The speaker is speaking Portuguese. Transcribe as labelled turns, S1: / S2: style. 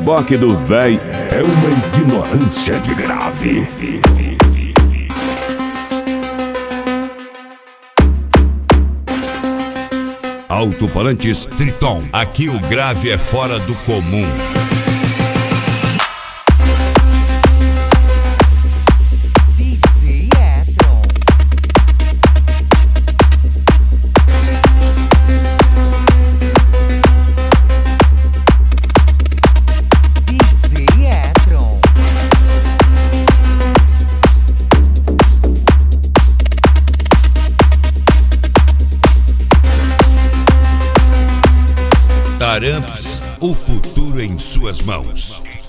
S1: reboque do véi é uma ignorância de grave.
S2: Alto-falantes Triton. Aqui o grave é fora do comum. Taramps, o futuro em suas mãos.